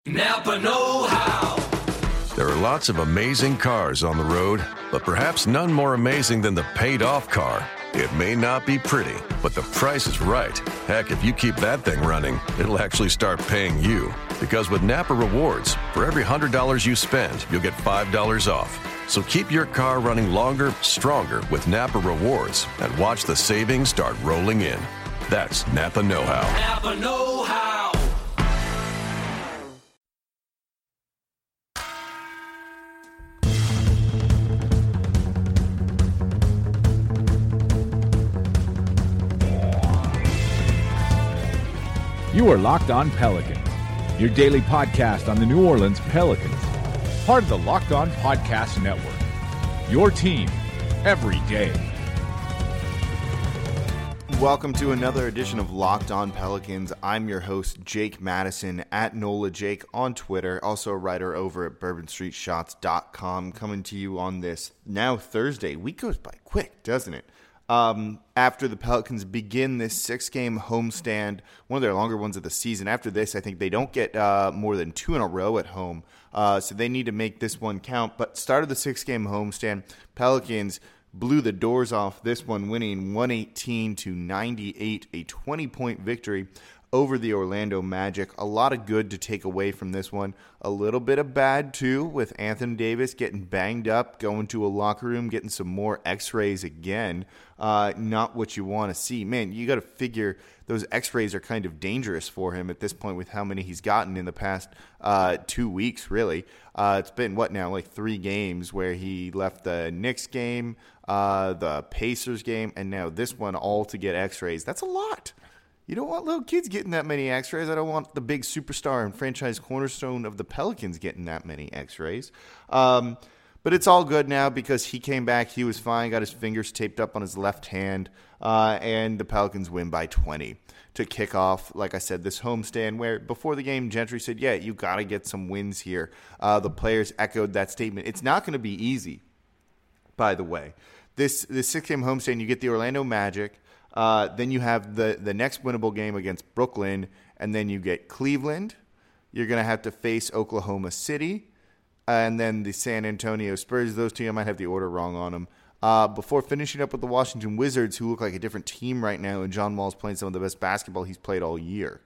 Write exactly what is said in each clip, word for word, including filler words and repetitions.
Napa know-how. There are lots of amazing cars on the road, but perhaps none more amazing than the paid-off car. It may not be pretty, but the price is right. Heck, if you keep that thing running, it'll actually start paying you. Because with Napa Rewards, for every one hundred dollars you spend, you'll get five dollars off. So keep your car running longer, stronger with Napa Rewards and watch the savings start rolling in. That's Napa know-how. Napa know-how. You are Locked On Pelicans, your daily podcast on the New Orleans Pelicans, part of the Locked On Podcast Network, your team every day. Welcome to another edition of Locked On Pelicans. I'm your host, Jake Madison, at Nola Jake on Twitter, also a writer over at bourbon street shots dot com, coming to you on this now Thursday. Week goes by quick, doesn't it? Um, after the Pelicans begin this six-game homestand, one of their longer ones of the season. After this, I think they don't get uh, more than two in a row at home, uh, so they need to make this one count. But started the six-game homestand, Pelicans blew the doors off this one, winning one eighteen to ninety-eight, a twenty-point victory over the Orlando Magic. A lot of good to take away from this one. A little bit of bad, too, with Anthony Davis getting banged up, going to a locker room, getting some more x-rays again. Uh, not what you want to see. Man, you got to figure those x-rays are kind of dangerous for him at this point with how many he's gotten in the past uh, two weeks, really. Uh, it's been, what now, like three games where he left the Knicks game, uh, the Pacers game, and now this one all to get x-rays. That's a lot. You don't want little kids getting that many x-rays. I don't want the big superstar and franchise cornerstone of the Pelicans getting that many x-rays. Um, but it's all good now because he came back. He was fine, got his fingers taped up on his left hand, uh, and the Pelicans win by twenty to kick off, like I said, this homestand where before the game, Gentry said, yeah, you got to get some wins here. Uh, the players echoed that statement. It's not going to be easy, by the way. This, this six-game homestand, you get the Orlando Magic. Uh, then you have the, the next winnable game against Brooklyn, and then you get Cleveland. You're going to have to face Oklahoma City, and then the San Antonio Spurs. Those two, I might have the order wrong on them. Uh, before finishing up with the Washington Wizards, who look like a different team right now, and John Wall's playing some of the best basketball he's played all year.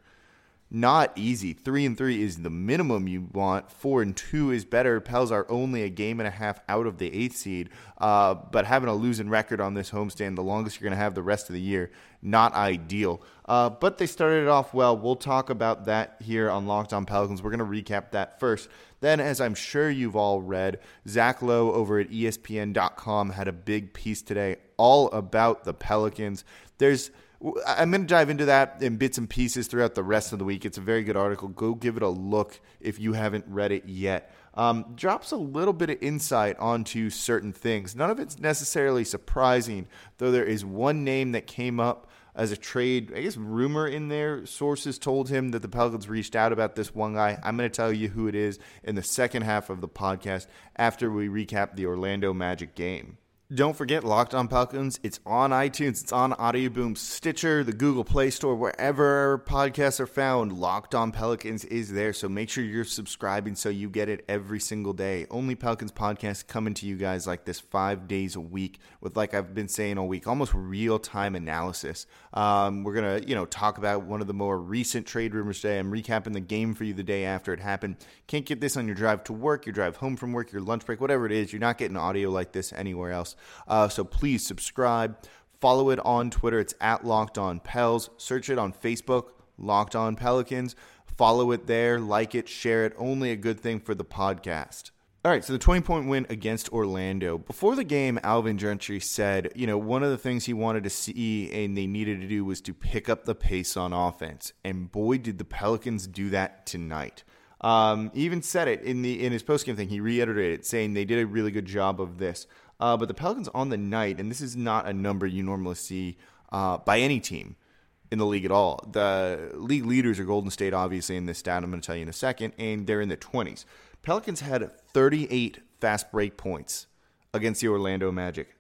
Not easy. Three and three is the minimum you want. Four and two is better. Pels are only a game and a half out of the eighth seed. Uh, but having a losing record on this homestand, the longest you're going to have the rest of the year, not ideal. Uh, but they started it off well. We'll talk about that here on Locked On Pelicans. We're going to recap that first. Then, as I'm sure you've all read, Zach Lowe over at E S P N dot com had a big piece today all about the Pelicans. There's I'm going to dive into that in bits and pieces throughout the rest of the week. It's a very good article. Go give it a look if you haven't read it yet. Um, drops a little bit of insight onto certain things. None of it's necessarily surprising, though there is one name that came up as a trade, I guess, rumor in there. Sources told him that the Pelicans reached out about this one guy. I'm going to tell you who it is in the second half of the podcast after we recap the Orlando Magic game. Don't forget, Locked On Pelicans, it's on iTunes, it's on Audio Boom, Stitcher, the Google Play Store, wherever podcasts are found. Locked On Pelicans is there, so make sure you're subscribing so you get it every single day. Only Pelicans podcasts coming to you guys like this five days a week with, like I've been saying all week, almost real-time analysis. Um, we're going to, you know, talk about one of the more recent trade rumors today. I'm recapping the game for you the day after it happened. Can't get this on your drive to work, your drive home from work, your lunch break, whatever it is. You're not getting audio like this anywhere else. Uh, so please subscribe, follow it on Twitter. It's at Locked On Pels. Search it on Facebook, Locked On Pelicans. Follow it there, like it, share it. Only a good thing for the podcast. All right, so the twenty-point win against Orlando. Before the game, Alvin Gentry said, you know, one of the things he wanted to see and they needed to do was to pick up the pace on offense. And boy, did the Pelicans do that tonight. Um, he even said it in the in his postgame thing. He reiterated, saying they did a really good job of this. Uh, but the Pelicans on the night, and this is not a number you normally see uh, by any team in the league at all. The league leaders are Golden State, obviously, in this stat I'm going to tell you in a second, and they're in the twenties. Pelicans had thirty-eight fast break points against the Orlando Magic.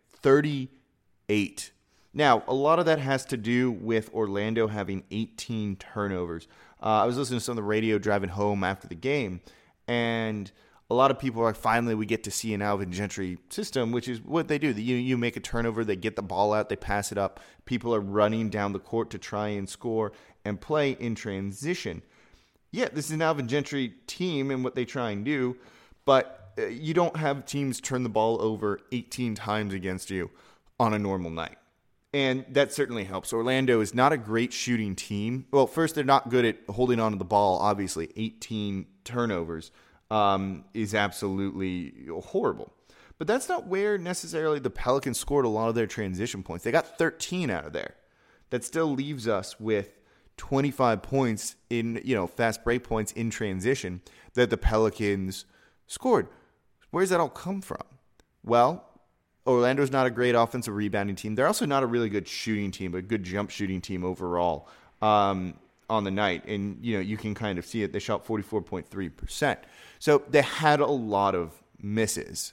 thirty-eight. Now, a lot of that has to do with Orlando having eighteen turnovers. Uh, I was listening to some of the radio driving home after the game, and a lot of people are like, finally we get to see an Alvin Gentry system, which is what they do. You, you make a turnover, they get the ball out, they pass it up. People are running down the court to try and score and play in transition. Yeah, this is an Alvin Gentry team and what they try and do, but you don't have teams turn the ball over eighteen times against you on a normal night. And that certainly helps. Orlando is not a great shooting team. Well, first, they're not good at holding on to the ball, obviously. eighteen turnovers um, is absolutely horrible. But that's not where necessarily the Pelicans scored a lot of their transition points. They got thirteen out of there. That still leaves us with twenty-five points in, you know, fast break points in transition that the Pelicans scored. Where does that all come from? Well, Orlando's not a great offensive rebounding team. They're also not a really good shooting team, but a good jump shooting team overall um, on the night. And, you know, you can kind of see it. They shot forty-four point three percent. So they had a lot of misses.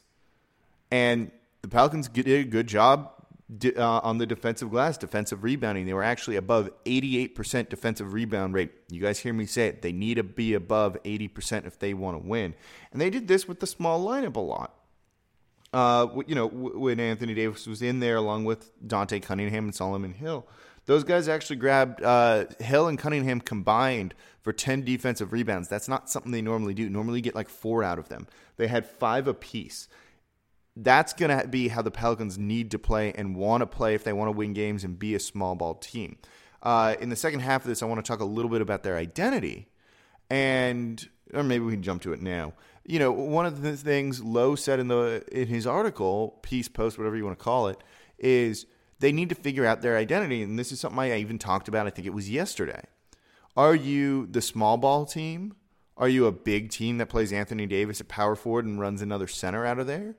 And the Pelicans did a good job uh, on the defensive glass, defensive rebounding. They were actually above eighty-eight percent defensive rebound rate. You guys hear me say it. They need to be above eighty percent if they want to win. And they did this with the small lineup a lot. Uh, you know, when Anthony Davis was in there along with Dante Cunningham and Solomon Hill, those guys actually grabbed uh, Hill and Cunningham combined for ten defensive rebounds. That's not something they normally do. Normally you get like four out of them. They had five apiece. That's going to be how the Pelicans need to play and want to play if they want to win games and be a small ball team. Uh, in the second half of this, I want to talk a little bit about their identity, and or maybe we can jump to it now. You know, one of the things Lowe said in the in his article, piece, post, whatever you want to call it, is they need to figure out their identity. And this is something I even talked about, I think it was yesterday. Are you the small ball team? Are you a big team that plays Anthony Davis at power forward and runs another center out of there?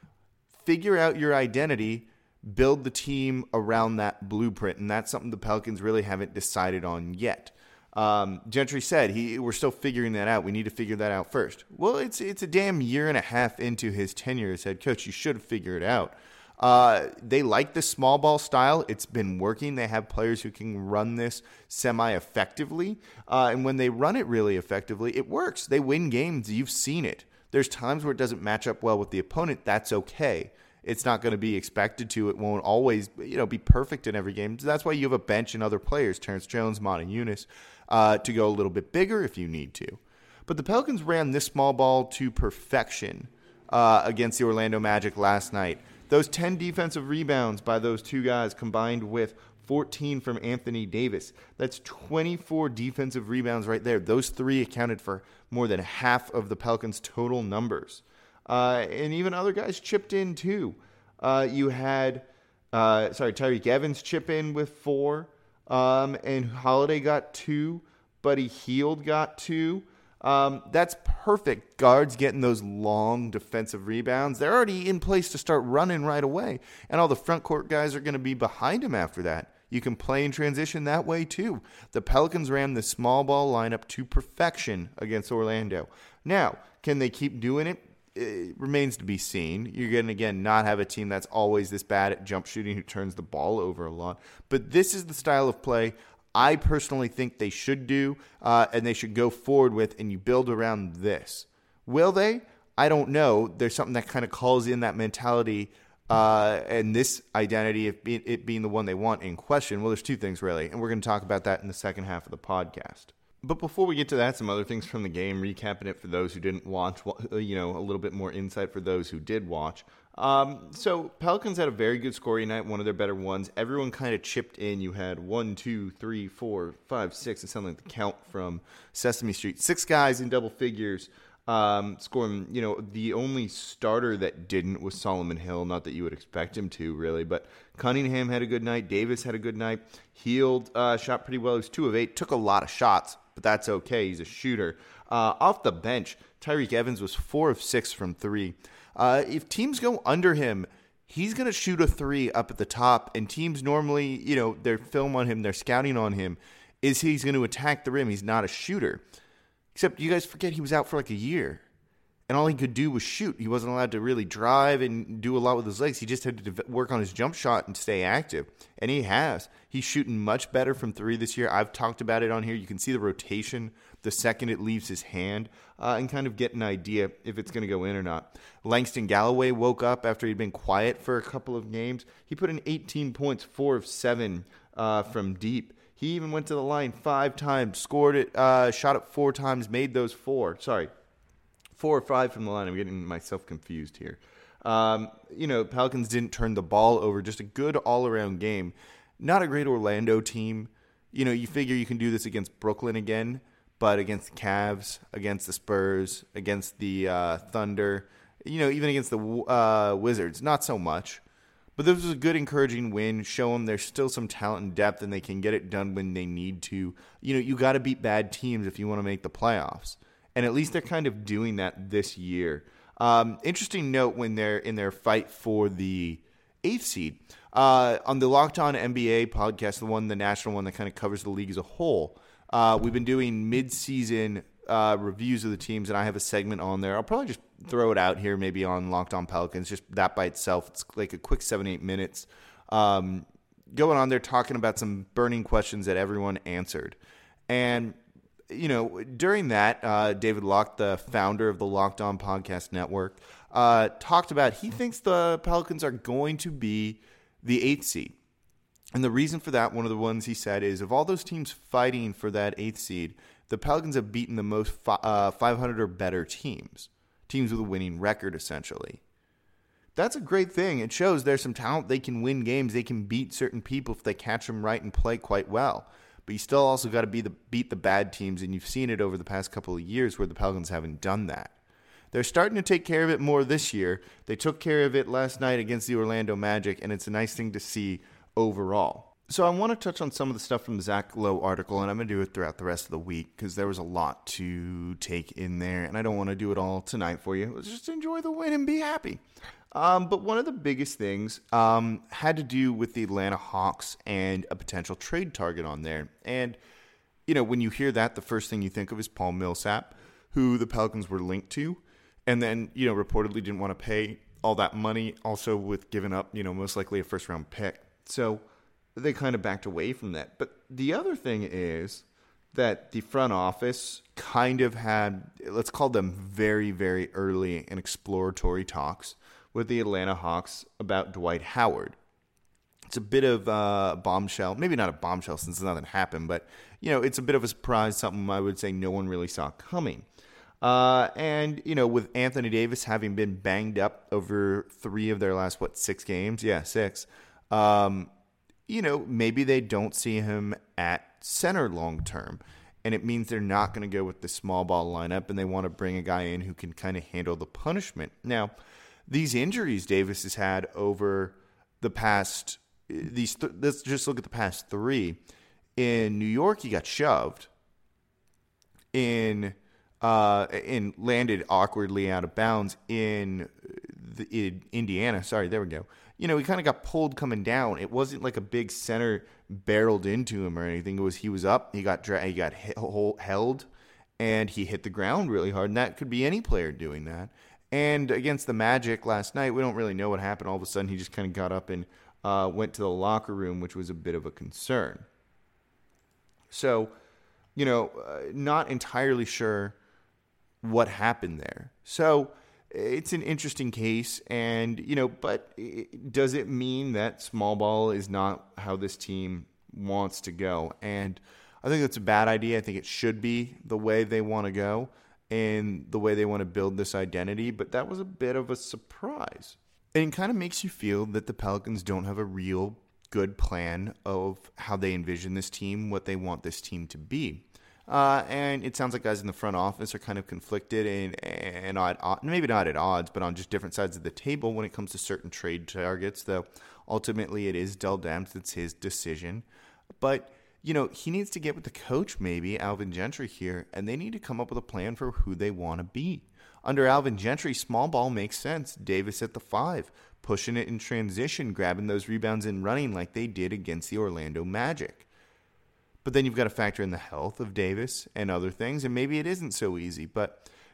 Figure out your identity, build the team around that blueprint. And that's something the Pelicans really haven't decided on yet. Um, Gentry said, he, we're still figuring that out. We need to figure that out first. Well, it's it's a damn year and a half into his tenure as head coach. You should figure it out. Uh, they like the small ball style. It's been working. They have players who can run this semi-effectively. Uh, and when they run it really effectively, it works. They win games. You've seen it. There's times where it doesn't match up well with the opponent. That's okay. It's not going to be expected to. It won't always, you know, be perfect in every game. So that's why you have a bench and other players, Terrence Jones, Monty Eunice, uh, to go a little bit bigger if you need to. But the Pelicans ran this small ball to perfection uh, against the Orlando Magic last night. Those ten defensive rebounds by those two guys combined with fourteen from Anthony Davis. That's twenty-four defensive rebounds right there. Those three accounted for more than half of the Pelicans' total numbers. Uh, and even other guys chipped in too. Uh, you had, uh, sorry, Tyreke Evans chip in with four, um, and Holiday got two. Buddy Hield got two. Um, that's perfect. Guards getting those long defensive rebounds. They're already in place to start running right away, and all the front court guys are going to be behind him after that. You can play in transition that way too. The Pelicans ran the small ball lineup to perfection against Orlando. Now, can they keep doing it? It remains to be seen. You're going to, again, not have a team that's always this bad at jump shooting who turns the ball over a lot. But this is the style of play I personally think they should do, uh, and they should go forward with, and you build around this. Will they? I don't know. There's something that kind of calls in that mentality uh, and this identity of be- it being the one they want in question. Well, there's two things, really, and we're going to talk about that in the second half of the podcast. But before we get to that, some other things from the game, recapping it for those who didn't watch, you know, a little bit more insight for those who did watch. Um, so Pelicans had a very good scoring night, one of their better ones. Everyone kind of chipped in. You had one, two, three, four, five, six. It sounded like the count from Sesame Street. Six guys in double figures um, scoring. You know, the only starter that didn't was Solomon Hill. Not that you would expect him to, really. But Cunningham had a good night. Davis had a good night. Hield uh, shot pretty well. He was two of eight. Took a lot of shots, but that's okay. He's a shooter. Uh, off the bench, Tyreke Evans was four of six from three. Uh, if teams go under him, he's going to shoot a three up at the top, and teams normally, you know, their film on him, their scouting on him, is he's going to attack the rim. He's not a shooter. Except you guys forget he was out for like a year. and all he could do was shoot. He wasn't allowed to really drive and do a lot with his legs. He just had to work on his jump shot and stay active, and he has. He's shooting much better from three this year. I've talked about it on here. You can see the rotation the second it leaves his hand uh, and kind of get an idea if it's going to go in or not. Langston Galloway woke up after he'd been quiet for a couple of games. He put in eighteen points, four of seven uh, from deep. He even went to the line five times, scored it, uh, shot it four times, made those four. Sorry. Four or five from the line. I'm getting myself confused here. Um, you know, Pelicans didn't turn the ball over. Just a good all-around game. Not a great Orlando team. You know, you figure you can do this against Brooklyn again, but against the Cavs, against the Spurs, against the uh, Thunder, you know, even against the uh, Wizards, not so much. But this was a good, encouraging win. Show them there's still some talent and depth, and they can get it done when they need to. You know, you got to beat bad teams if you want to make the playoffs. And at least they're kind of doing that this year. Um, interesting note when they're in their fight for the eighth seed. Uh, on the Locked On N B A podcast, the one, the national one that kind of covers the league as a whole, uh, we've been doing mid-season uh, reviews of the teams, and I have a segment on there. I'll probably just throw it out here maybe on Locked On Pelicans, just that by itself. It's like a quick seven, eight minutes. Um, going on there talking about some burning questions that everyone answered. And you know, during that, uh, David Locke, the founder of the Locked On Podcast Network, uh, talked about he thinks the Pelicans are going to be the eighth seed. And the reason for that, one of the ones he said, is of all those teams fighting for that eighth seed, the Pelicans have beaten the most fi- uh, five hundred or better teams, teams with a winning record, essentially. That's a great thing. It shows there's some talent. They can win games. They can beat certain people if they catch them right and play quite well. But you still also got to be the, beat the bad teams, and you've seen it over the past couple of years where the Pelicans haven't done that. They're starting to take care of it more this year. They took care of it last night against the Orlando Magic, and it's a nice thing to see overall. So I want to touch on some of the stuff from the Zach Lowe article, and I'm going to do it throughout the rest of the week because there was a lot to take in there, and I don't want to do it all tonight for you. Let's just enjoy the win and be happy. Um, but one of the biggest things um, had to do with the Atlanta Hawks and a potential trade target on there. And, you know, when you hear that, the first thing you think of is Paul Millsap, who the Pelicans were linked to, and then, you know, reportedly didn't want to pay all that money, also with giving up, you know, most likely a first-round pick. So they kind of backed away from that. But the other thing is that the front office kind of had, let's call them very, very early and exploratory talks with the Atlanta Hawks about Dwight Howard. It's a bit of a bombshell, maybe not a bombshell since nothing happened, but, you know, it's a bit of a surprise, something I would say no one really saw coming. Uh, and, you know, with Anthony Davis having been banged up over three of their last, what, six games? Yeah, six. Um, you know, maybe they don't see him at center long term, and it means they're not going to go with the small ball lineup, and they want to bring a guy in who can kind of handle the punishment. Now, these injuries Davis has had over the past, these th- let's just look at the past three. In New York, he got shoved. In uh, in landed awkwardly out of bounds in, the, in Indiana. Sorry, there we go. You know, he kind of got pulled coming down. It wasn't like a big center barreled into him or anything. It was he was up, he got dra- he got he- held, and he hit the ground really hard. And that could be any player doing that. And against the Magic last night, we don't really know what happened. All of a sudden, he just kind of got up and uh, went to the locker room, which was a bit of a concern. So, you know, uh, not entirely sure what happened there. So it's an interesting case. And, you know, but it, does it mean that small ball is not how this team wants to go? And I think that's a bad idea. I think it should be the way they want to go and the way they want to build this identity, but that was a bit of a surprise. And it kind of makes you feel that the Pelicans don't have a real good plan of how they envision this team, what they want this team to be. Uh, and it sounds like guys in the front office are kind of conflicted and, and odd, maybe not at odds, but on just different sides of the table when it comes to certain trade targets, though ultimately it is Dell Demps, it's his decision. But you know, he needs to get with the coach, maybe, Alvin Gentry here, and they need to come up with a plan for who they want to be. Under Alvin Gentry, small ball makes sense. Davis at the five, pushing it in transition, grabbing those rebounds and running like they did against the Orlando Magic. But then you've got to factor in the health of Davis and other things, and maybe it isn't so easy. But,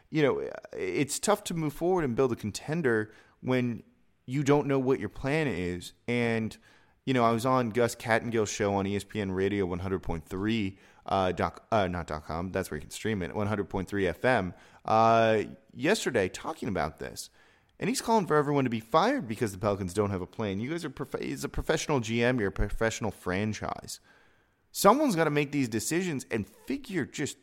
you know, it's tough to move forward and build a contender when you don't know what your plan is. And, you know, I was on Gus Kattengill's show on E S P N Radio one hundred point three, uh, doc, uh, not .com, that's where you can stream it, one hundred point three F M, uh, yesterday talking about this. And he's calling for everyone to be fired because the Pelicans don't have a plan. You guys are prof- he's a professional G M. You're a professional franchise. Someone's got to make these decisions and figure just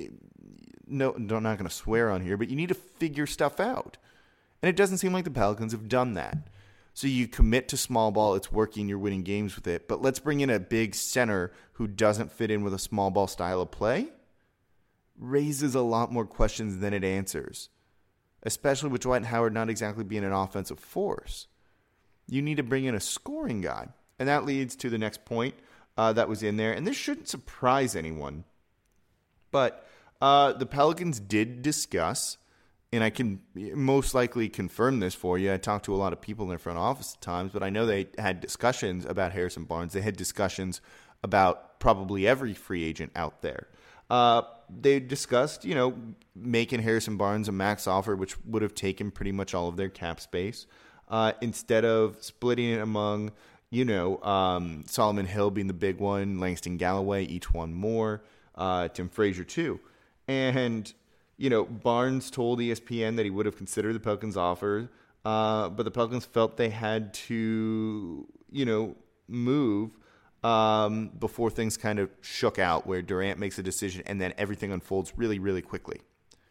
no. I'm not going to swear on here, but you need to figure stuff out. And it doesn't seem like the Pelicans have done that. So you commit to small ball. It's working. You're winning games with it. But let's bring in a big center who doesn't fit in with a small ball style of play. Raises a lot more questions than it answers. Especially with Dwight Howard not exactly being an offensive force. You need to bring in a scoring guy. And that leads to the next point uh, that was in there. And this shouldn't surprise anyone. But uh, the Pelicans did discuss, and I can most likely confirm this for you. I talked to a lot of people in their front office at times, but I know they had discussions about Harrison Barnes. They had discussions about probably every free agent out there. Uh, they discussed, you know, making Harrison Barnes a max offer, which would have taken pretty much all of their cap space, uh, instead of splitting it among, you know, um, Solomon Hill being the big one, Langston Galloway, each one more, uh, Tim Frazier too. And, you know, Barnes told E S P N that he would have considered the Pelicans' offer, uh, but the Pelicans felt they had to, you know, move Um, before things kind of shook out, where Durant makes a decision and then everything unfolds really, really quickly.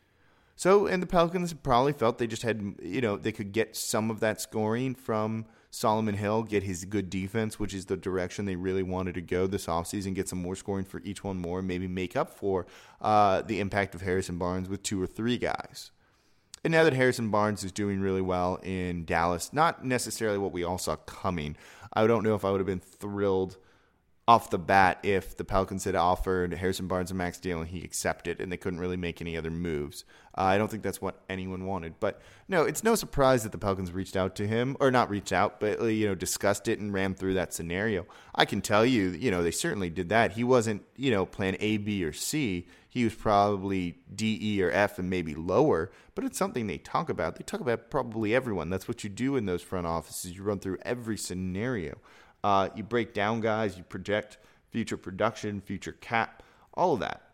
So, and the Pelicans probably felt they just had, you know, they could get some of that scoring from Solomon Hill, get his good defense, which is the direction they really wanted to go this offseason, get some more scoring for each one more, and maybe make up for uh, the impact of Harrison Barnes with two or three guys. And now that Harrison Barnes is doing really well in Dallas, not necessarily what we all saw coming, I don't know if I would have been thrilled off the bat if the Pelicans had offered Harrison Barnes a max deal and he accepted and they couldn't really make any other moves. Uh, I don't think that's what anyone wanted. But no, it's no surprise that the Pelicans reached out to him, or not reached out, but, you know, discussed it and ran through that scenario. I can tell you, you know, they certainly did that. He wasn't, you know, plan A, B, or C. He was probably D, E, or F and maybe lower, but it's something they talk about. They talk about probably everyone. That's what you do in those front offices. You run through every scenario. Uh, you break down guys, you project future production, future cap, all of that.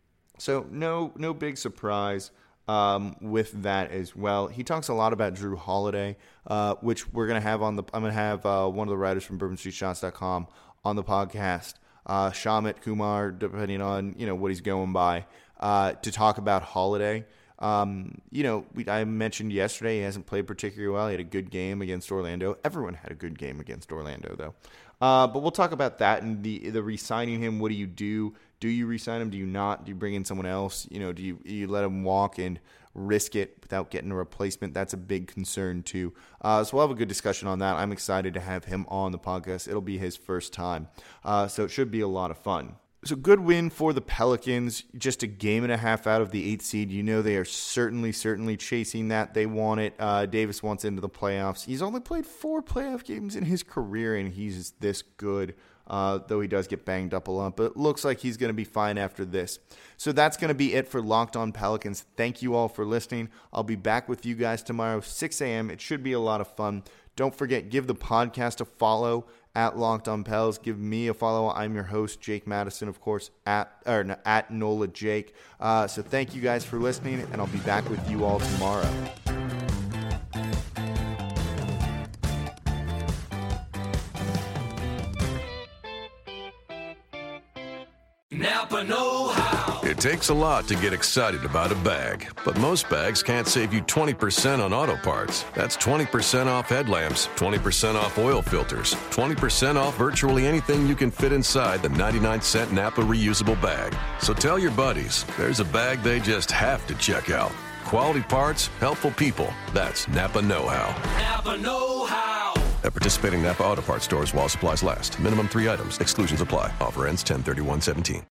So no no big surprise um, with that as well. He talks a lot about Jrue Holiday, uh, which we're gonna have on the. I'm gonna have uh, one of the writers from Bourbon Street Shots dot com on the podcast, uh, Shamit Kumar, depending on you know what he's going by, uh, to talk about Holiday. Um, you know, we, I mentioned yesterday he hasn't played particularly well. He had a good game against Orlando. Everyone had a good game against Orlando, though. Uh, but we'll talk about that and the the re-signing him. What do you do? Do you re-sign him? Do you not? Do you bring in someone else? You know, do you you let him walk and risk it without getting a replacement? That's a big concern too. Uh, so we'll have a good discussion on that. I'm excited to have him on the podcast. It'll be his first time, uh, so it should be a lot of fun. So good win for the Pelicans, just a game and a half out of the eighth seed. You know they are certainly, certainly chasing that. They want it. Uh, Davis wants into the playoffs. He's only played four playoff games in his career, and he's this good, uh, though he does get banged up a lot. But it looks like he's going to be fine after this. So that's going to be it for Locked On Pelicans. Thank you all for listening. I'll be back with you guys tomorrow, six a.m. It should be a lot of fun. Don't forget, give the podcast a follow at Locked On Pels. Give me a follow. I'm your host, Jake Madison, of course, at or no, at Nola Jake. Uh, so thank you guys for listening, and I'll be back with you all tomorrow. Napa know-how. It takes a lot to get excited about a bag, but most bags can't save you twenty percent on auto parts. That's twenty percent off headlamps, twenty percent off oil filters, twenty percent off virtually anything you can fit inside the ninety-nine cent Napa reusable bag. So tell your buddies, there's a bag they just have to check out. Quality parts, helpful people. That's Napa know-how. Napa know-how. At participating Napa Auto Parts stores while supplies last. Minimum three items. Exclusions apply. Offer ends ten thirty-one seventeen.